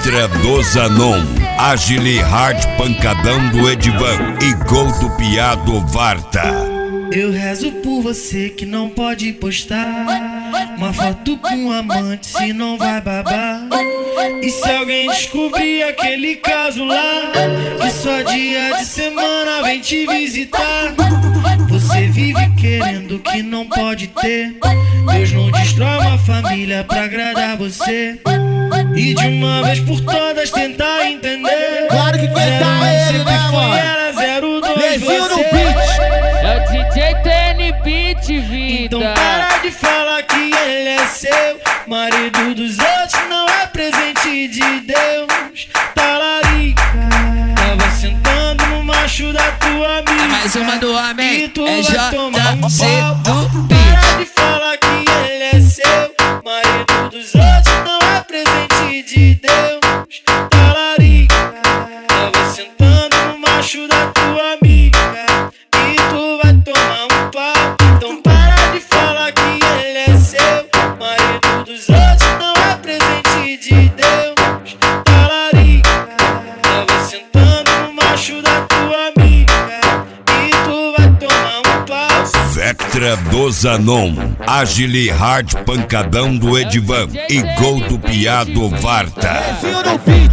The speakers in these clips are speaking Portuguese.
Vectra do Zanon, Agile Hard Pancadão do Edivan e Gol do Piado Varta. Eu rezo por você que não pode postar uma foto com um amante, se não vai babar. E se alguém descobrir aquele caso lá, que só dia de semana vem te visitar. Você vive querendo que não pode ter. Deus não destrói uma família pra agradar você. E de uma vez por todas tentar entender. Claro que tentar ele, né, mano? Era 02 Levinho no você. beat. É o DJ TN Beat, vida. Então para de falar que ele é seu. Marido dos outros não é presente de Deus. Talarica, tava sentando no macho da tua amiga. É mais uma do homem, E tu é vai tomar um JC pau. do Para de falar que ele é seu. Marido dos outros não é presente de Deus. Talarica, tava sentando no macho da tua amiga. E tu vai tomar um pau. Então para de falar que ele é seu. Marido dos outros não é presente de Deus. Talarica, tava sentando no macho da tua amiga. E tu vai tomar um pau. Vectra do Zanon, Agile Hard Pancadão do Edivan e Gol do Piado Varta. Levinho no beat.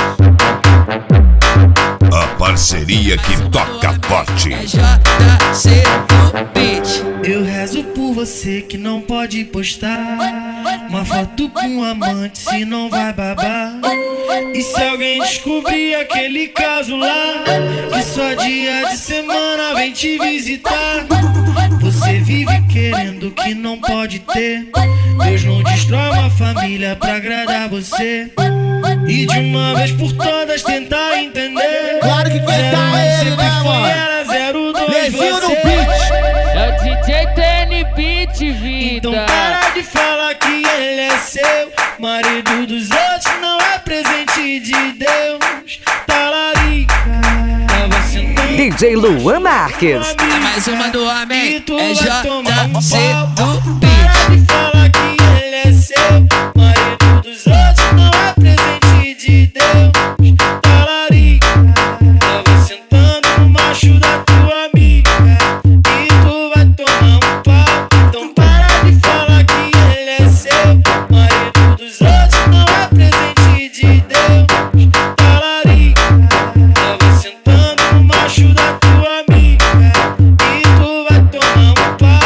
A parceria que toca forte. É JC do Beat. Eu rezo por você que não pode postar uma foto com um amante, se não vai babar. E se alguém descobrir aquele caso lá, que só dia de semana vem te visitar. Você vive querendo que não pode ter. Deus não destrói uma família pra agradar você. E de uma vez por todas tentar entender. Claro que tentar ele, né, mano? Era 02 Levinho no você. beat. É o DJ TN Beat, vida. Então para de falar que ele é seu. Marido dos outros não é presente de Deus. Talarica, tava sentando DJ Luan Marques. É mais uma do homem, e tu é vai tomar um JC pau. do Para Beat. de falar que ele é seu. Marido dos outros não é presente de Deus. Talarica, tava sentando no macho da tua amiga. E tu vai tomar um pau. Então para de falar que ele é seu. Marido dos outros não é presente de Deus. Talarica, tava sentando no macho da tua amiga. E tu vai tomar um pau.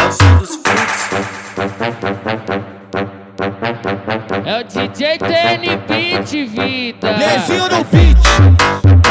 É o DJ TN Beat, vida. Levinho no beat.